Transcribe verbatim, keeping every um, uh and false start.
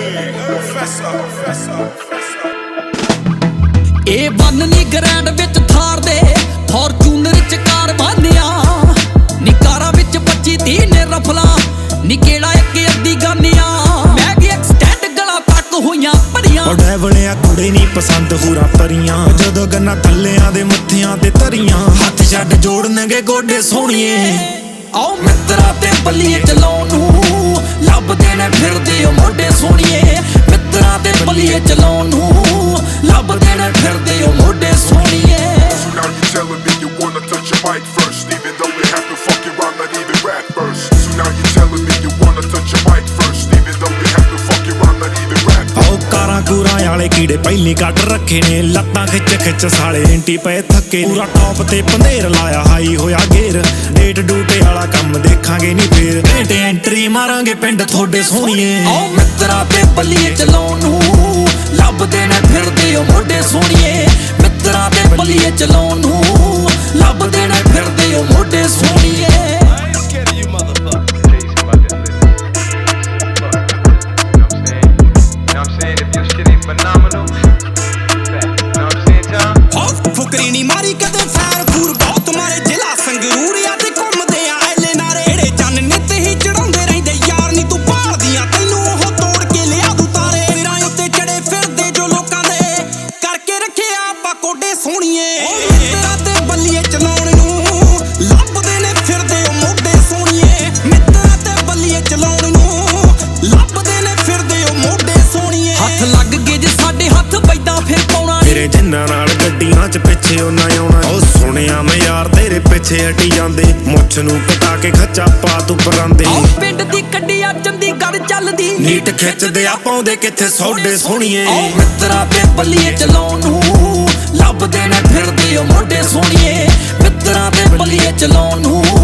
ਇਹ ਬੰਨ ਨੀ ਗ੍ਰੈਂਡ ਵਿੱਚ ਥਾਰ ਦੇ ਫੋਰਚੂਨਰ ਚ ਕਾਰ ਬਾਨਿਆ ਨੀ ਕਾਰਾਂ ਵਿੱਚ ਪੱਚੀ ਤੀਹ ਨੇ ਰਫਲਾ ਨੀ ਕਿਹੜਾ ਇੱਕ ਅੱਧੀ ਗਾਨੀਆਂ ਮੈਗੀ ਐਕਸਟੈਂਡ ਗਲਾ ਤੱਕ ਹੋਈਆਂ ਭਰੀਆਂ ਉਹ ਡੈਵਲਿਆ ਕੁੜੇ ਨੀ ਪਸੰਦ ਹੂਰਾ ਪਰੀਆਂ ਜਦੋਂ ਗੰਨਾ ਥੱਲਿਆਂ ਦੇ ਮੱਥਿਆਂ ਤੇ ਧਰੀਆਂ ਹੱਥ ਛੱਡ ਜੋੜਨਗੇ ਗੋਡੇ ਸੋਹਣੀਏ ਆਓ ਮਿੱਤਰਾਂ ਤੇ ਬੱਲੀਏ ਚਲਾਉਣ ਨੂੰ ਲੱਭਦੇ ਨੇ ਫਿਰਦੇ ਓ ਮੋਢੇ ਸੋਹਣੀਏ ਮਿੱਤਰਾਂ ਤੇ ਬੱਲੀਏ ਚਲਾਉਣ ਨੂੰ ਲੱਭਦੇ ਨੇ ਫਿਰਦੇ ਓ ਮੋਢੇ ਸੋਹਣੀਏ So now you telling me you wanna touch your mic first, even though you have to fucking rhyme, not even rap first. So now you telling me you wanna touch your mic first, even though you have to fucking rhyme, not even rap first. ਆਓ ਕਾਰਾਂ ਕੂਰਾਂ ਵਾਲੇ ਕੀੜੇ ਪਹਿਲੀ ਕੱਢ ਰੱਖੇ ਨੇ ਲੱਤਾਂ ਖਿੱਚ ਖਿੱਚ ਸਾਲੇ ਇੰਟੀ ਪਏ ਥੱਕੇ ਪੂਰਾ ਟੌਪ ਤੇ ਪੰਧੇਰ ਲਾਇਆ ਹਾਈ ਹੋਇਆ ਗੇਰ ਡੇਟ ਡੂਟੇ ਵਾਲਾ ਕੰਮ ਦੇਖਾਂਗੇ ਨੀ ਫੇਰ ਘੰਟੇ ਐਂਟਰੀ ਮਾਰਾਂਗੇ ਪਿੰਡ ਤੁਹਾਡੇ ਸੋਹਣੀਏ ਆਓ ਮਿੱਤਰਾਂ ਤੇ ਬੱਲੀਏ ਚਲਾਉਣ ਨੂੰ ਲੱਭਦੇ ਨੇ ਫਿਰਦੇ ਓ ਮੋਢੇ ਸੋਹਣੀਏ ਮਿੱਤਰਾਂ ਤੇ ਬੱਲੀਏ ਚਲਾਉਣ ਨੂੰ ਲੱਭਦੇ ਨੇ ਫਿਰਦੇ ਓ ਮੋਢੇ ਸੋਹਣੀਏ ਫੁਕਰੀ ਨੀ ਮਾਰੀ ਕਦੇ ਫੈਰ ਫੂਰ ਬਹੁਤ ਮਾਰੇ ਜ਼ਿਲ੍ਹਾ ਸੰਗਰੂਰ ਆ ਤੇ ਘੁੰਮਦੇ ਆ ਐਲੇ ਨਾਰੇ ਏੜੇ ਚੰਨ ਨਿੱਤ ਹੀ ਚੜਾਉਂਦੇ ਰਹਿੰਦੇ ਯਾਰ ਨੀ ਤੂੰ ਭਾਲਦੀਆਂ ਤੈਨੂੰ ਉਹ ਤੋੜ ਕੇ ਲਿਆ ਦੂ ਤਾਰੇ ਵੀਰਾਂ ਉੱਤੇ ਚੜੇ ਫਿਰਦੇ ਜੋ ਲੋਕਾਂ ਦੇ ਕਰਕੇ ਰੱਖਿਆ ਆਪਾਂ ਕੋਡੇ ਸੋਹਣੀਏ ਮਿੱਤਰਾਂ ਤੇ ਬੱਲੀਏ ਚਲਾਉਣ ਨੂੰ ਲੱਭਦੇ ਨੇ ਫਿਰਦੇ ਉਹ ਮੋਢੇ ਸੋਹਣੀਏ ਮਿੱਤਰਾਂ ਤੇ ਬੱਲੀਏ ਚਲਾਉਣ ਨੂੰ ਲੱਭਦੇ ਨੇ ਫਿਰਦੇ ਉਹ ਮੋਢੇ ਸੋਹਣੀਏ ਹੱਥ ਲੱਗ ਗਏ ਜੇ ਸਾਡੇ ਹੱਥ ਬੈਦਾਂ ਫਿਰ ਪਾਉਣਾ ਤੇਰੇ ਜਿੰਨਾਂ ਨਾਲ ਗੱਡੀਆਂ ਚ ਪਿੱਛੇ ਉਹ ਨਾ ਆਉਣਾ ਉਹ ਸੁਣਿਆ ਮੈਂ ਯਾਰ ਤੇਰੇ ਪਿੱਛੇ ਹਟੀ ਜਾਂਦੇ ਮੁੱਛ ਨੂੰ ਕਟਾ ਕੇ ਖੱਚਾ ਪਾ ਤੂੰ ਪਰਾਂਦੇ ਆਓ ਪਿੰਡ ਦੀ ਕੱਢੀ ਆ ਚੰਡੀਗੜ੍ਹ ਚੱਲਦੀ ਨੀਟ ਖਿੱਚਦੇ ਆ ਪਾਉਂਦੇ ਕਿੱਥੇ ਸੋਡੇ ਸੋਹਣੀਏ ਆਓ ਮਿੱਤਰਾਂ ਤੇ ਬੱਲੀਏ ਚਲਾਉਣ ਨੂੰ ਲੱਭਦੇ ਨੇ ਫਿਰਦੇ ਓ ਮੋਢੇ ਸੋਹਣੀਏ ਮਿੱਤਰਾਂ ਤੇ ਬੱਲੀਏ ਚਲਾਉਣ ਨੂੰ